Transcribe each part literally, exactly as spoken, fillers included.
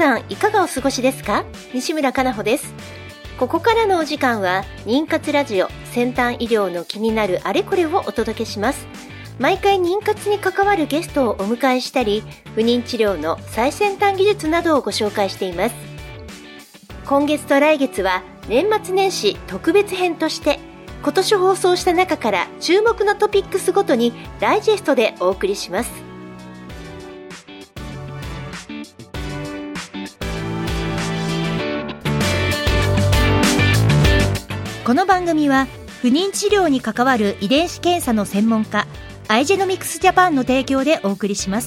さんいかがお過ごしですか？西村かなほです。ここからのお時間は妊活ラジオ、先端医療の気になるあれこれをお届けします。毎回妊活に関わるゲストをお迎えしたり、不妊治療の最先端技術などをご紹介しています。今月と来月は年末年始特別編として、今年放送した中から注目のトピックスごとにダイジェストでお送りします。この番組は不妊治療に関わる遺伝子検査の専門家アイジェノミクスジャパンの提供でお送りします。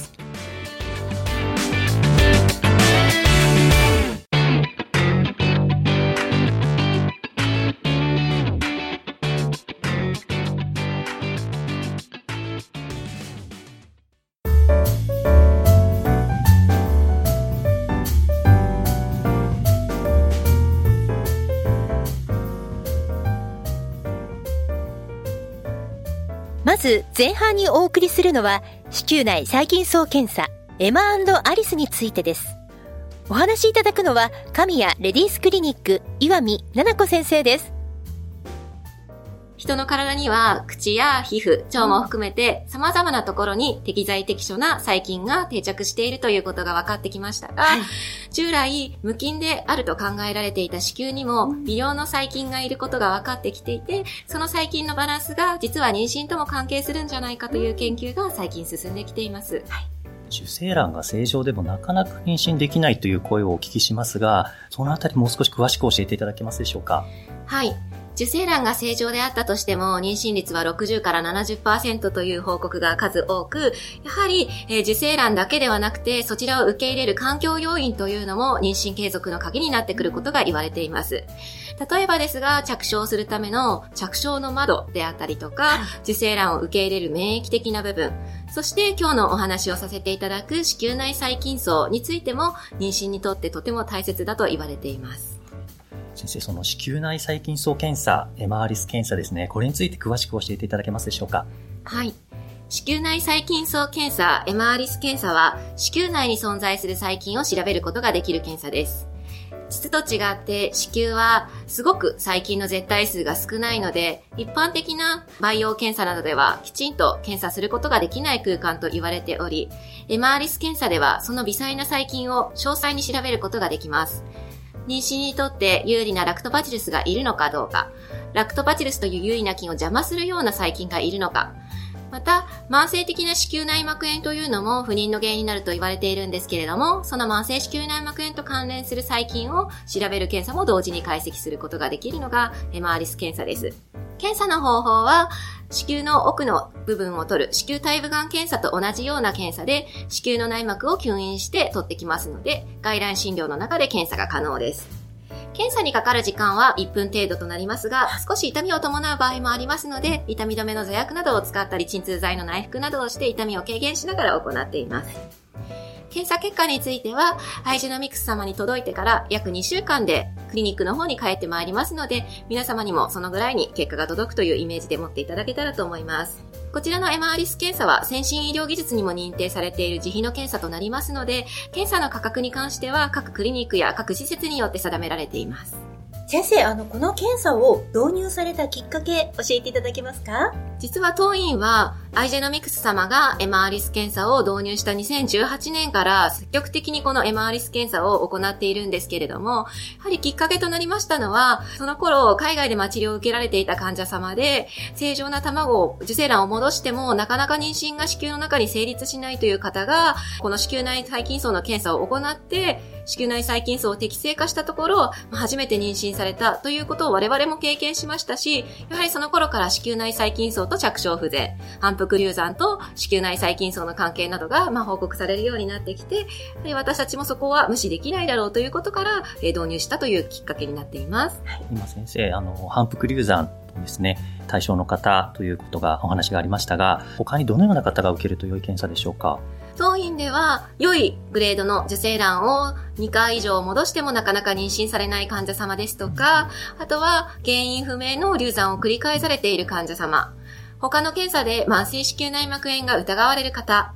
まず前半にお送りするのは子宮内細菌層検査エマ&アリスについてです。お話しいただくのは神谷レディースクリニック岩見奈々子先生です。 人の体には口や皮膚、腸も含めて様々なところに適材適所な細菌が定着しているということが分かってきましたが、はい、従来無菌であると考えられていた子宮にも微量の細菌がいることが分かってきていて、その細菌のバランスが実は妊娠とも関係するんじゃないかという研究が最近進んできています。はい、 受精卵が正常でもなかなか妊娠できないという声をお聞きしますが、そのあたりもう少し詳しく教えていただけますでしょうか？ はい。受精卵が正常であったとしても妊娠率はろくじゅうからななじゅっパーセントという報告が数多く、やはり、えー、受精卵だけではなくてそちらを受け入れる環境要因というのも妊娠継続の鍵になってくることが言われています。例えばですが、着床するための着床の窓であったりとか、受精卵を受け入れる免疫的な部分、そして今日のお話をさせていただく子宮内細菌層についても妊娠にとってとても大切だと言われています。 先生、その子宮内細菌層検査、エマ・アリス検査ですね、これについて詳しく教えていただけますでしょうか？ はい。子宮内細菌層検査、エマ・アリス検査は、子宮内に存在する細菌を調べることができる検査です。膣と違って子宮はすごく細菌の絶対数が少ないので、一般的な培養検査などではきちんと検査することができない空間と言われており、エマ・アリス検査ではその微細な細菌を詳細に調べることができます。妊娠にとって有利なラクトバチルスがいるのかどうか、ラクトバチルスという有利な菌を邪魔するような細菌がいるのか、また慢性的な子宮内膜炎というのも不妊の原因になると言われているんですけれども、その慢性子宮内膜炎と関連する細菌を調べる検査も同時に解析することができるのがエマ・アリス検査です。検査の方法は子宮の奥の部分を取る子宮体部がん検査と同じような検査で、子宮の内膜を吸引して取ってきますので、外来診療の中で検査が可能です。検査にかかる時間はいっぷん程度となりますが、少し痛みを伴う場合もありますので、痛み止めの座薬などを使ったり鎮痛剤の内服などをして痛みを軽減しながら行っています。検査結果についてはアイジェノミクス様に届いてから約にしゅうかんでクリニックの方に帰ってまいりますので、皆様にもそのぐらいに結果が届くというイメージで持っていただけたらと思います。こちらのエマ・アリス検査は先進医療技術にも認定されている自費の検査となりますので、検査の価格に関しては各クリニックや各施設によって定められています。 先生、あのこの検査を導入されたきっかけ教えていただけますか？ 実は当院はアイジェノミクス様がエマ・アリス検査を導入したにせんじゅうはちねんから積極的にこのエマ・アリス検査を行っているんですけれども、やはりきっかけとなりましたのは、その頃海外で治療を受けられていた患者様で、正常な卵を受精卵を戻してもなかなか妊娠が子宮の中に成立しないという方が、この子宮内細菌層の検査を行って子宮内細菌層を適正化したところ、初めて妊娠されたということを我々も経験しましたし、やはりその頃から子宮内細菌層と着床不全、反復流産と子宮内細菌層の関係などがまあ報告されるようになってきて、私たちもそこは無視できないだろうということから導入したというきっかけになっています。 今先生、あの反復流産ですね、対象の方ということがお話がありましたが、他にどのような方が受けると良い検査でしょうか？ 当院では良いグレードの受精卵をにかい以上戻してもなかなか妊娠されない患者様ですとか、あとは原因不明の流産を繰り返されている患者様、他の検査で慢性子宮内膜炎が疑われる方、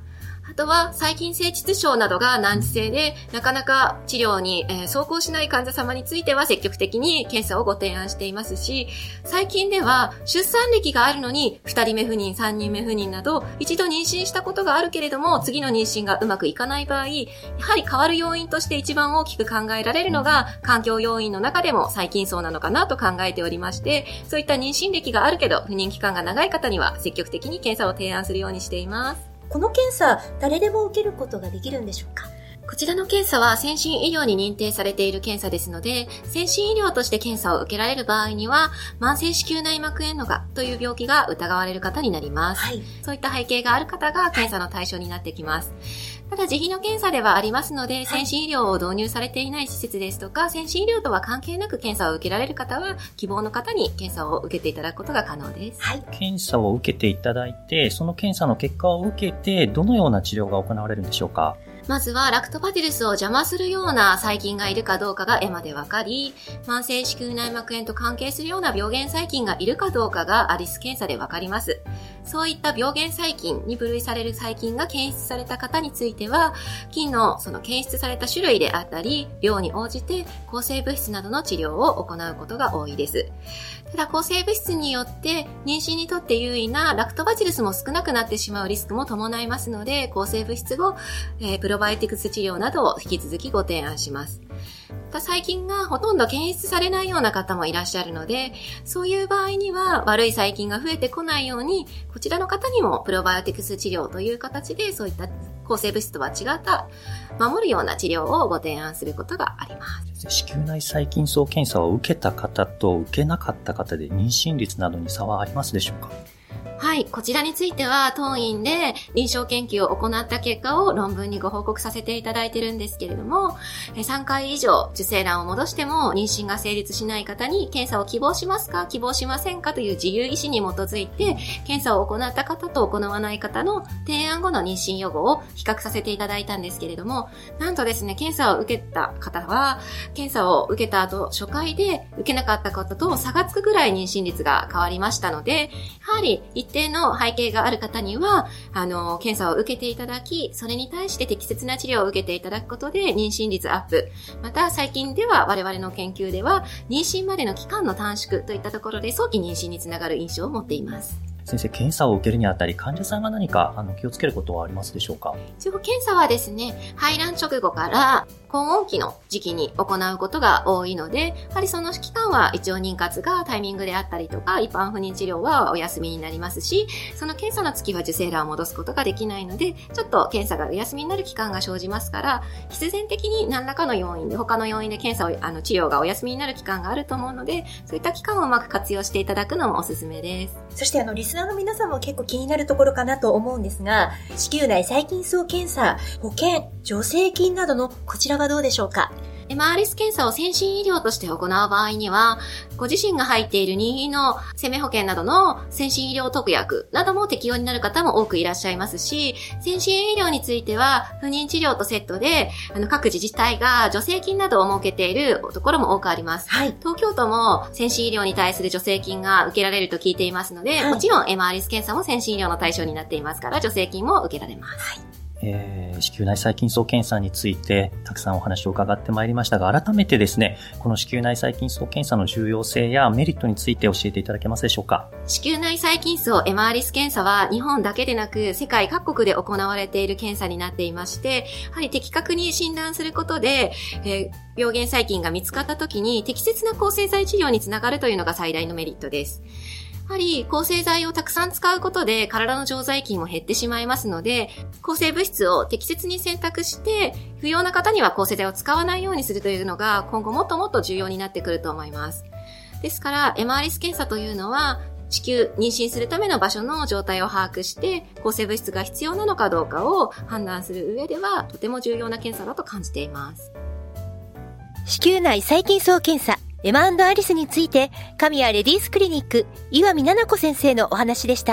あとは細菌性窒症などが難治性でなかなか治療に、えー、走行しない患者様については積極的に検査をご提案していますし、最近では出産歴があるのにふたりめ不妊、さんにんめ不妊など一度妊娠したことがあるけれども次の妊娠がうまくいかない場合、やはり変わる要因として一番大きく考えられるのが環境要因の中でも細菌層なのかなと考えておりまして、そういった妊娠歴があるけど不妊期間が長い方には積極的に検査を提案するようにしています。 この検査、誰でも受けることができるんでしょうか？ こちらの検査は先進医療に認定されている検査ですので、先進医療として検査を受けられる場合には、慢性子宮内膜炎のがという病気が疑われる方になります。はい、そういった背景がある方が検査の対象になってきます。ただ自費の検査ではありますので、先進医療を導入されていない施設ですとか、先進医療とは関係なく検査を受けられる方は、希望の方に検査を受けていただくことが可能です。 はい。検査を受けていただいて、その検査の結果を受けて、どのような治療が行われるんでしょうか？ まずはラクトバティルスを邪魔するような細菌がいるかどうかがエマで分かり、慢性子宮内膜炎と関係するような病原細菌がいるかどうかがアリス検査で分かります。そういった病原細菌に分類される細菌が検出された方については、菌のその検出された種類であったり、量に応じて抗生物質などの治療を行うことが多いです。ただ抗生物質によって妊娠にとって優位なラクトバチルスも少なくなってしまうリスクも伴いますので、抗生物質後、えー、プロバイオティクス治療などを引き続きご提案します。また細菌がほとんど検出されないような方もいらっしゃるので、そういう場合には悪い細菌が増えてこないように、こちらの方にもプロバイオティクス治療という形でそういった抗生物質とは違った守るような治療をご提案することがあります。 子宮内細菌層検査を受けた方と受けなかった方で妊娠率などに差はありますでしょうか？ はい、こちらについては当院で臨床研究を行った結果を論文にご報告させていただいてるんですけれども、さんかい以上受精卵を戻しても妊娠が成立しない方に検査を希望しますか希望しませんかという自由意思に基づいて検査を行った方と行わない方の提案後の妊娠予後を比較させていただいたんですけれども、なんとですね、検査を受けた方は検査を受けた後初回で受けなかった方と差がつくぐらい妊娠率が変わりましたので、やはり一定の背景がある方には、あの、検査を受けていただき、それに対して適切な治療を受けていただくことで妊娠率アップ。また、最近では我々の研究では、妊娠までの期間の短縮といったところで早期妊娠につながる印象を持っています。 先生、検査を受けるにあたり患者さんが何かあの気をつけることはありますでしょうか？ 一応検査はですね、排卵直後から高温期の時期に行うことが多いので、やはりその期間は一応妊活がタイミングであったりとか、一般不妊治療はお休みになりますし、その検査の月は受精卵を戻すことができないので、ちょっと検査がお休みになる期間が生じますから、必然的に何らかの要因で、他の要因で検査を、あの治療がお休みになる期間があると思うので、そういった期間をうまく活用していただくのもおすすめです。 そしてあのリスナーの皆さんも結構気になるところかなと思うんですが、子宮内細菌層検査、保険、助成金などのこちらはどうでしょうか？ エムアールエス 検査を先進医療として行う場合には、ご自身が入っている任意の生命保険などの先進医療特約なども適用になる方も多くいらっしゃいますし、先進医療については不妊治療とセットであの各自治体が助成金などを設けているところも多くあります。はい、東京都も先進医療に対する助成金が受けられると聞いていますので、はい、もちろん エムアールエス 検査も先進医療の対象になっていますから助成金も受けられます。はい、 えー、子宮内細菌層検査についてたくさんお話を伺ってまいりましたが、改めてですね、この子宮内細菌層検査の重要性やメリットについて教えていただけますでしょうか？ 子宮内細菌層 エムアールエス 検査は日本だけでなく世界各国で行われている検査になっていまして、やはり的確に診断することで、えー、病原細菌が見つかった時に適切な抗生剤治療につながるというのが最大のメリットです。やはり抗生剤をたくさん使うことで体の常在菌も減ってしまいますので、抗生物質を適切に選択して不要な方には抗生剤を使わないようにするというのが今後もっともっと重要になってくると思います。ですから エムアールエス 検査というのは子宮妊娠するための場所の状態を把握して抗生物質が必要なのかどうかを判断する上ではとても重要な検査だと感じています。 子宮内細菌層検査エマ&アリスについて、神谷レディースクリニック岩見奈々子先生のお話でした。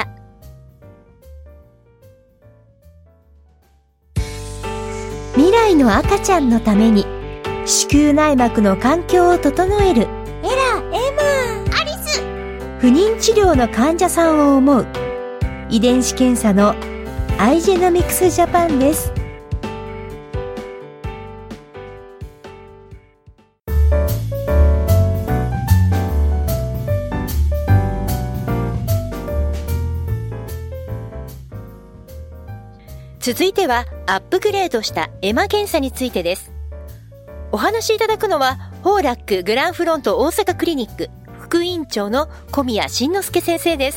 未来の赤ちゃんのために子宮内膜の環境を整えるエラ、エマ、アリス。不妊治療の患者さんを思う遺伝子検査のアイジェノミクスジャパンです。続いてはアップグレードしたエマ検査についてです。お話しいただくのはホーラックグランフロント大阪クリニック副院長の小宮慎之介先生です。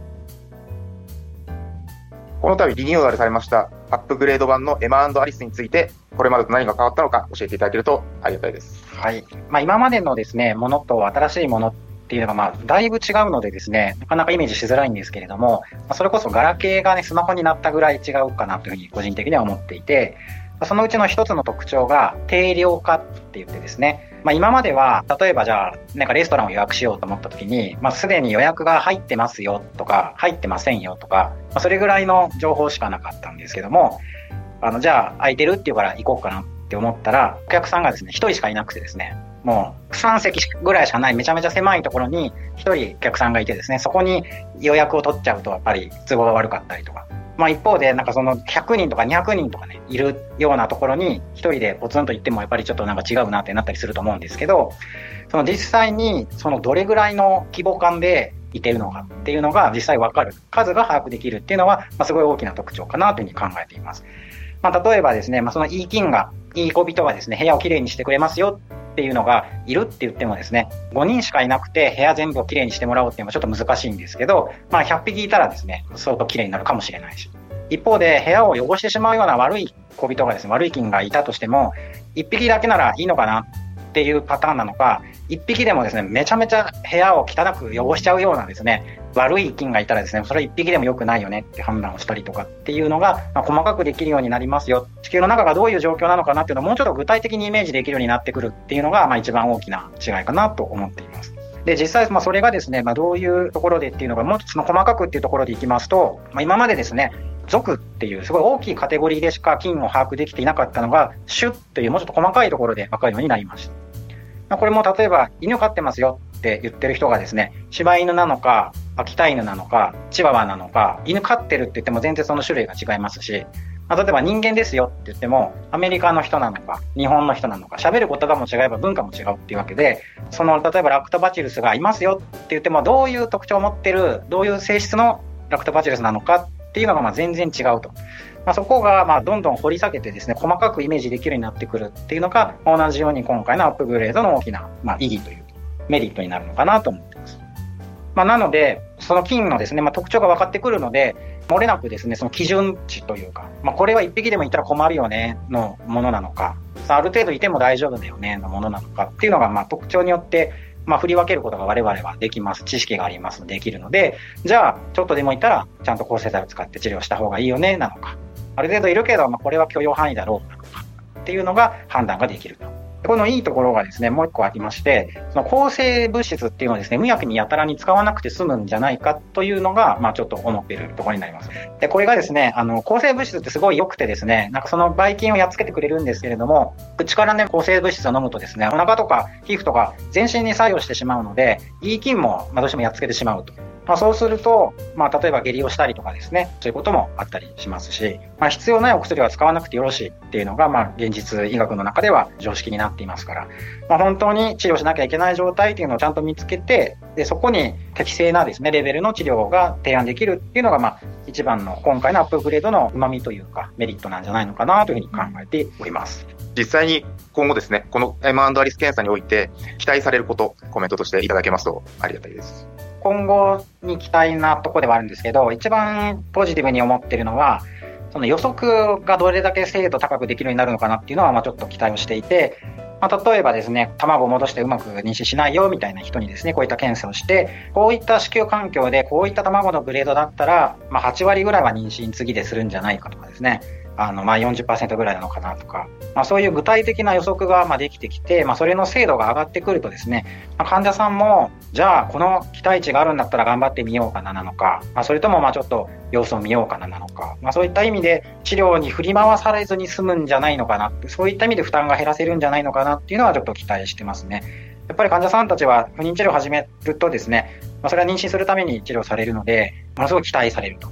この度リニューアルされましたアップグレード版のエマ&アリスについて、これまでと何が変わったのか教えていただけるとありがたいです。 はい。まあ、今までのですね、ものと新しいものっていうのが、まあ、だいぶ違うのでですね、なかなかイメージしづらいんですけれども、まあ、それこそガラケーがね、スマホになったぐらい違うかなというふうに個人的には思っていて、そのうちの一つの特徴が定量化って言ってですね、まあ、今までは例えばじゃあなんかレストランを予約しようと思った時に、まあ、すでに予約が入ってますよとか入ってませんよとか、まあ、それぐらいの情報しかなかったんですけども、あのじゃあ空いてるっていうから行こうかなって思ったら、お客さんがですね一人しかいなくてですね、もうさん席ぐらいしかないめちゃめちゃ狭いところに一人お客さんがいてですね、そこに予約を取っちゃうとやっぱり都合が悪かったりとか、まあ一方でなんかそのひゃくにんとかにひゃくにんとかねいるようなところに一人でポツンと行ってもやっぱりちょっとなんか違うなってなったりすると思うんですけど、その実際にそのどれぐらいの規模感でいてるのかっていうのが実際分かる、数が把握できるっていうのは、まあ、すごい大きな特徴かなというふうに考えています。まあ例えばですね、まあそのいい菌がいい小人がですね部屋をきれいにしてくれますよっていうのがいるって言ってもですね、ごにんしかいなくて部屋全部をきれいにしてもらおうっていうのはちょっと難しいんですけど、まあひゃっぴきいたらですね相当きれいになるかもしれないし、一方で部屋を汚してしまうような悪い小人がですね、悪い菌がいたとしてもいっぴきだけならいいのかなっていうパターンなのか、いっぴきでもですねめちゃめちゃ部屋を汚く汚しちゃうようなですね悪い菌がいたらですね、それいっぴきでも良くないよねって判断をしたりとかっていうのが、まあ、細かくできるようになりますよ。地球の中がどういう状況なのかなっていうのをもうちょっと具体的にイメージできるようになってくるっていうのが、まあ、一番大きな違いかなと思っています。で実際、まあ、それがですね、まあ、どういうところでっていうのがもうちょっとその細かくっていうところでいきますと、まあ、今までですね属っていうすごい大きいカテゴリーでしか菌を把握できていなかったのが種というもうちょっと細かいところで分かるようになりました。まあ、これも例えば犬飼ってますよって言ってる人がですね、柴犬なのか秋田犬なのかチワワなのか、犬飼ってるって言っても全然その種類が違いますし、まあ、例えば人間ですよって言ってもアメリカの人なのか日本の人なのか、喋る言葉も違えば文化も違うっていうわけで、その例えばラクトバチルスがいますよって言ってもどういう特徴を持ってる、どういう性質のラクトバチルスなのかっていうのがまあ全然違うと、まあ、そこがまあどんどん掘り下げてですね細かくイメージできるようになってくるっていうのが、同じように今回のアップグレードの大きなまあ意義というメリットになるのかなと思っています。まあ、なのでその菌のですね、まあ、特徴が分かってくるので、漏れなくですねその基準値というか、まあ、これはいっぴきでもいたら困るよねのものなのか、ある程度いても大丈夫だよねのものなのかっていうのがまあ特徴によってまあ振り分けることが我々はできます。知識がありますのでできるので、じゃあちょっとでもいたらちゃんと抗生剤を使って治療した方がいいよねなのか、ある程度いるけど、まあ、これは許容範囲だろうなのかっていうのが判断ができると。このいいところがですねもう一個ありまして、その抗生物質っていうのをですねむやみにやたらに使わなくて済むんじゃないかというのがまあちょっと思っているところになります。でこれがですねあの抗生物質ってすごい良くてですね、なんかそのばい菌をやっつけてくれるんですけれども、口からね抗生物質を飲むとですねお腹とか皮膚とか全身に作用してしまうので、いい菌もまあどうしてもやっつけてしまうと。まあ、そうすると、まあ、例えば下痢をしたりとかですね、そういうこともあったりしますし、まあ、必要ないお薬は使わなくてよろしいっていうのが、まあ、現実医学の中では常識になっていますから、まあ、本当に治療しなきゃいけない状態っていうのをちゃんと見つけて、でそこに適正なですねレベルの治療が提案できるっていうのが、まあ、一番の今回のアップグレードの旨味というかメリットなんじゃないのかなというふうに考えております。 実際に今後ですねこの エムアンド アリス検査において期待されること、コメントとしていただけますとありがたいです。 今後に期待なところではあるんですけど、一番ポジティブに思っているのは、その予測がどれだけ精度高くできるようになるのかなっていうのは、まあちょっと期待をしていて、まあ、例えばですね、卵を戻してうまく妊娠しないよみたいな人にですね、こういった検査をして、こういった子宮環境でこういった卵のグレードだったら、まあはちわりぐらいは妊娠次でするんじゃないかとかですね、あのまあ よんじゅっパーセント ぐらいなのかなとか、まあ、そういう具体的な予測がまあできてきて、まあ、それの精度が上がってくるとですね、まあ、患者さんもじゃあこの期待値があるんだったら頑張ってみようかななのか、まあ、それともまあちょっと様子を見ようかななのか、まあ、そういった意味で治療に振り回されずに済むんじゃないのかな、そういった意味で負担が減らせるんじゃないのかなっていうのはちょっと期待してますね。やっぱり患者さんたちは不妊治療を始めるとですね、まあ、それは妊娠するために治療されるのでものすごく期待されると。期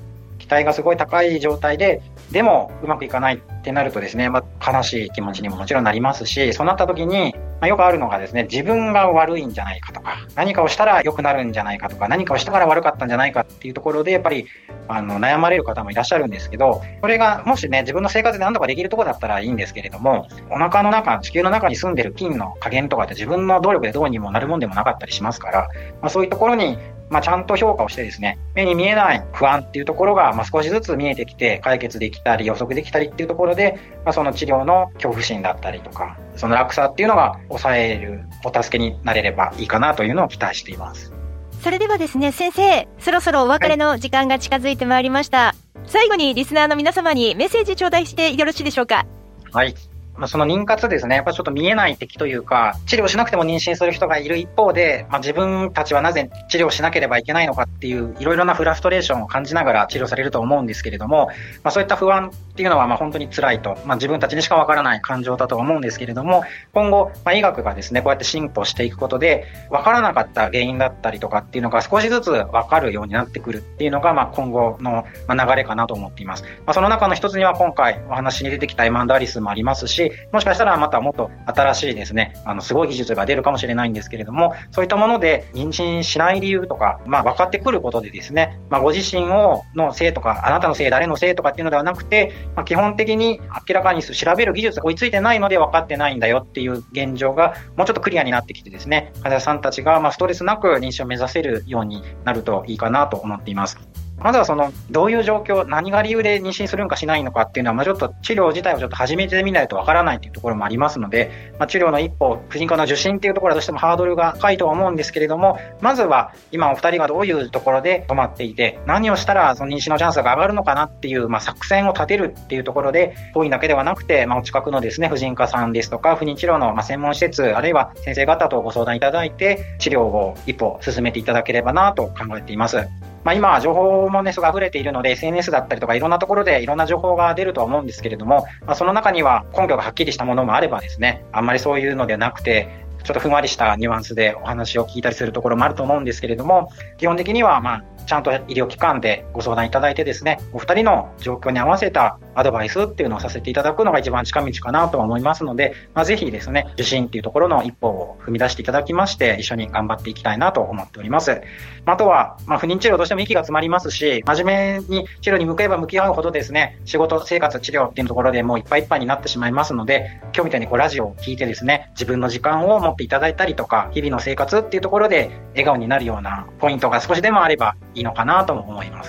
期待がすごい高い状態で、でもうまくいかないってなるとですね、まあ、悲しい気持ちにももちろんなりますし、そうなった時に、まあ、よくあるのがですね、自分が悪いんじゃないかとか、何かをしたら良くなるんじゃないかとか、何かをしたから悪かったんじゃないかっていうところで、やっぱりあの悩まれる方もいらっしゃるんですけど、これがもしね、自分の生活で何とかできるところだったらいいんですけれども、お腹の中、地球の中に住んでる菌の加減とかって自分の努力でどうにもなるもんでもなかったりしますから、まあ、そういうところにまあ、ちゃんと評価をしてですね、目に見えない不安っていうところが、まあ、少しずつ見えてきて、解決できたり予測できたりっていうところで、まあ、その治療の恐怖心だったりとか、その落差っていうのが抑えるお助けになれればいいかなというのを期待しています。 それではですね、先生、そろそろお別れの時間が近づいてまいりました。はい、最後にリスナーの皆様にメッセージ頂戴してよろしいでしょうか。 はい。まあ、その妊活ですね、やっぱりちょっと見えない敵というか、治療しなくても妊娠する人がいる一方で、まあ、自分たちはなぜ治療しなければいけないのかっていういろいろなフラストレーションを感じながら治療されると思うんですけれども、まあ、そういった不安っていうのはまあ本当に辛いと、まあ、自分たちにしかわからない感情だと思うんですけれども、今後、まあ、医学がですね、こうやって進歩していくことで、わからなかった原因だったりとかっていうのが少しずつわかるようになってくるっていうのが、まあ今後の流れかなと思っています。まあ、その中の一つには今回お話に出てきたエマ&アリスもありますし、もしかしたらまたもっと新しいですね、あのすごい技術が出るかもしれないんですけれども、そういったもので妊娠しない理由とか、まあ分かってくることでですね、まあご自身をのせいとか、あなたのせい、誰のせいとかっていうのではなくて、まあ、基本的に明らかに調べる技術が追いついてないので分かってないんだよっていう現状がもうちょっとクリアになってきてですね、患者さんたちがまあストレスなく妊娠を目指せるようになるといいかなと思っています。まずはその、どういう状況、何が理由で妊娠するのかしないのかっていうのは、まあちょっと治療自体をちょっと始めてみないとわからないっていうところもありますので、まあ治療の一歩、婦人科の受診っていうところはどうしてもハードルが高いとは思うんですけれども、まずは今お二人がどういうところで止まっていて、何をしたらその妊娠のチャンスが上がるのかなっていう、まあ作戦を立てるっていうところで、当院だけではなくて、まあお近くのですね、婦人科さんですとか、不妊治療のまあ専門施設、あるいは先生方とご相談いただいて、治療を一歩進めていただければなと考えています。まあ、今、情報もね、すごい溢れているので、エスエヌエス だったりとか、いろんなところでいろんな情報が出るとは思うんですけれども、まあ、その中には根拠がはっきりしたものもあればですね、あんまりそういうのではなくて、ちょっとふんわりしたニュアンスでお話を聞いたりするところもあると思うんですけれども、基本的には、まあ、ちゃんと医療機関でご相談いただいてですね、お二人の状況に合わせたアドバイスっていうのをさせていただくのが一番近道かなとは思いますので、まあ、ぜひですね、受診っていうところの一歩を踏み出していただきまして、一緒に頑張っていきたいなと思っております。あとは、まあ、不妊治療どうしても息が詰まりますし、真面目に治療に向けば向き合うほどですね、仕事、生活、治療っていうところでもういっぱいいっぱいになってしまいますので、今日みたいにこうラジオを聞いてですね、自分の時間を持っていただいたりとか、日々の生活っていうところで笑顔になるようなポイントが少しでもあればいいのかなと思います。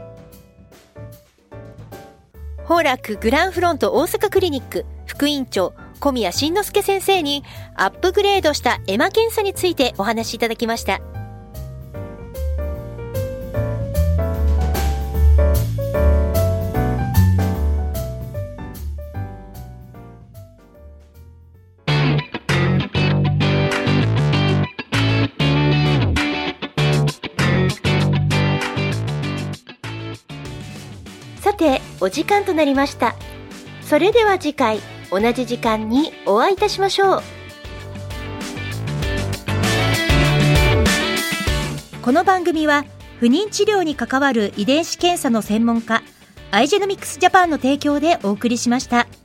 宝楽グランフロント大阪クリニック副院長小宮慎之介先生にアップグレードしたエマ検査についてお話しいただきました。さて、お時間となりました。それでは次回同じ時間にお会いいたしましょう。この番組は不妊治療に関わる遺伝子検査の専門家アイジェノミクスジャパンの提供でお送りしました。